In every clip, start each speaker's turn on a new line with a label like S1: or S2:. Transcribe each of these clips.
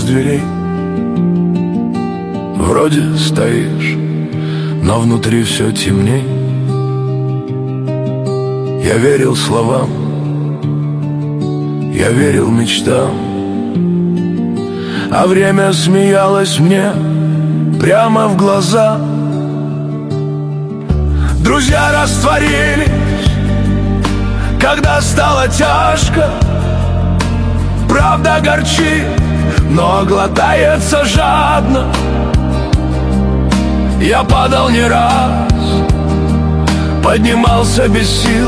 S1: дверей. Вроде стоишь, но внутри все темней. Я верил словам, я верил мечтам, а время смеялось мне прямо в глаза. Друзья растворились, когда стало тяжко. Правда горчит, но глотается жадно. Я падал не раз, поднимался без сил,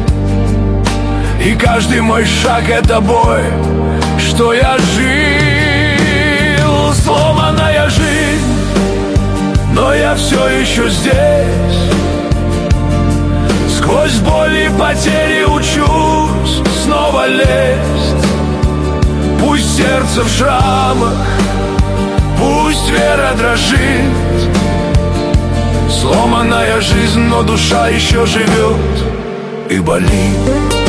S1: и каждый мой шаг — это бой, что я жил. Сломанная жизнь, но я все еще здесь. Сквозь боль и потери учусь снова лезть. Пусть сердце в шрамах, пусть вера дрожит. Сломанная жизнь, но душа еще живет и болит.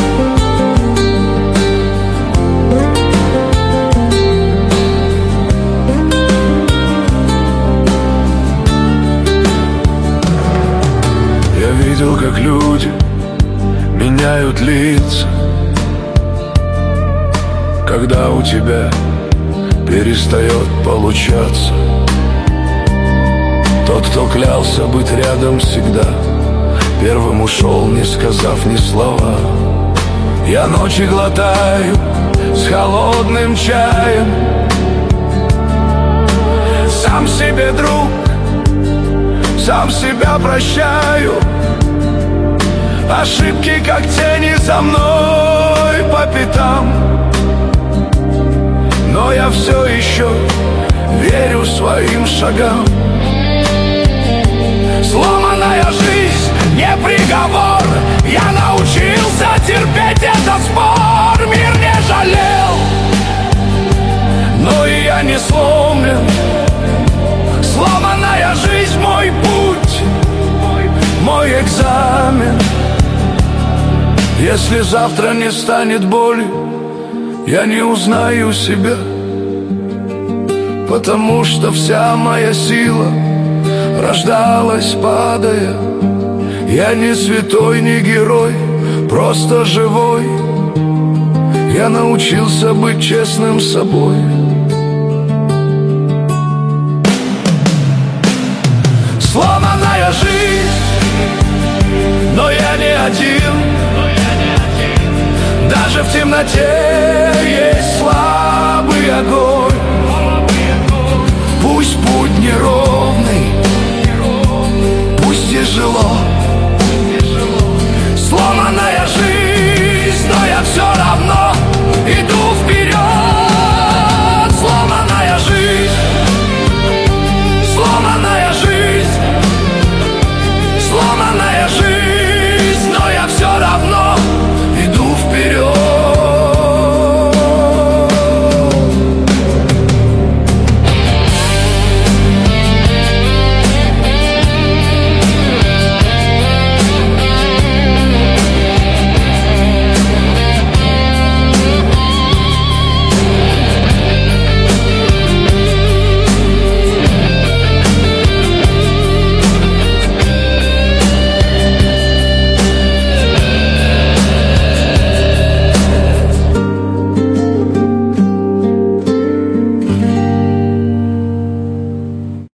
S1: Я видел, как люди меняют лица, когда у тебя перестает получаться. Тот, кто клялся быть рядом всегда, первым ушел, не сказав ни слова. Я ночи глотаю с холодным чаем. Сам себе друг, сам себя прощаю. Ошибки, как тени, за мной по пятам. Но я все еще верю своим шагам. Сломанная жизнь не приговор. Я научился терпеть этот спор. Мир не жалел, но и я не сломлен. Сломанная жизнь — мой путь, мой экзамен. Если завтра не станет боли, я не узнаю себя, потому что вся моя сила рождалась падая. Я не святой, не герой, просто живой. Я научился быть честным с собой. Сломанная жизнь, но я не один. Даже в темноте есть слабый огонь.